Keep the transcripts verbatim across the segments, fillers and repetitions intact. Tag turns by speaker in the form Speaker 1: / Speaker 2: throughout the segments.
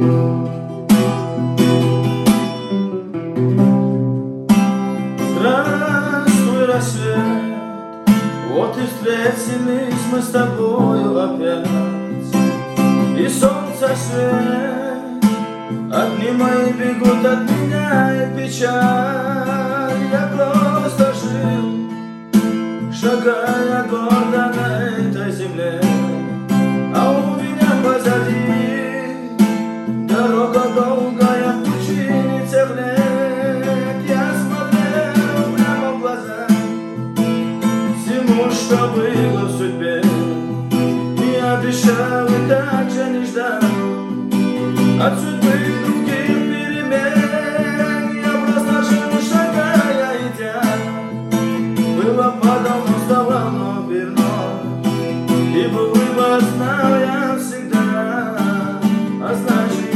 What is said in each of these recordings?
Speaker 1: Здравствуй, рассвет, вот и встретились мы с тобою опять. И солнце свет, одни мои бегут от меня и печаль. Я просто жил, шагая гордо на этой земле, а у меня позади дорога долгая в пучине тех лет. Я смотрел прямо в глаза всему, что было в судьбе, и обещал, и так же не ждал от судьбы других перемен. Я просто жил, шагая, идя, было подавно, стало вновь и вновь, и был выбор, знал я всегда, а значит,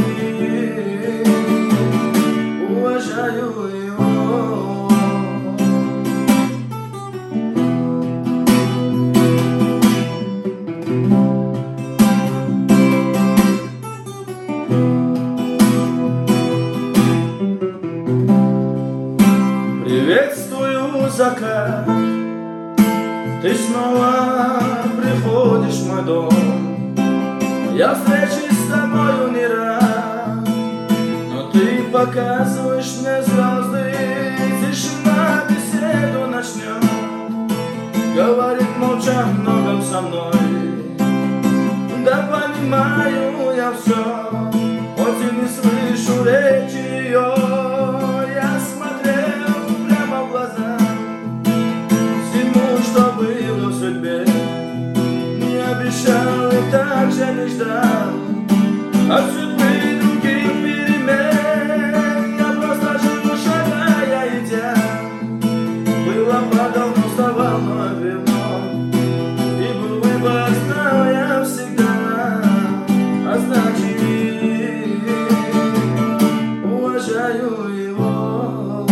Speaker 1: уважаю его. Приветствую закат, ты снова приходишь в мой дом. Я встречусь с тобою не рад, но ты показываешь мне звезды. Тишина беседу начнет, говорит молча многом со мной. Да понимаю я все, хоть и не слышу речи ее. Я смотрел прямо в глаза всему, что было в судьбе, не обещал и так же не ждал от судьбы других перемен. Я просто жил, шагая, идя, было подавно, вставал вновь и вновь, и был выбор, знал я всегда, а значит, уважаю его.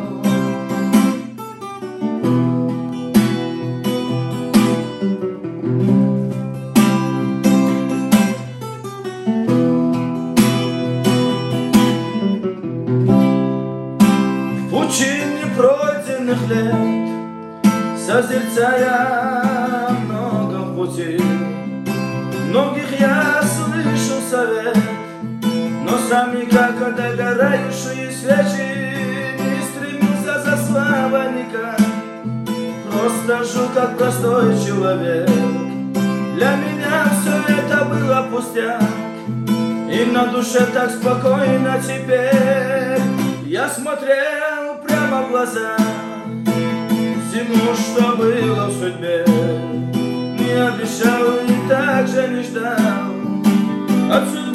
Speaker 1: В пучине пройденных лет, созерцая много в пути, многих я слышу совет, но сам никак от догорающие свечи не стремился за славой никак. Просто жил как простой человек, для меня все это было пустяк, и на душе так спокойно теперь. Я смотрел прямо в глаза всему, что было в судьбе, не обещал и так же не ждал от судьбы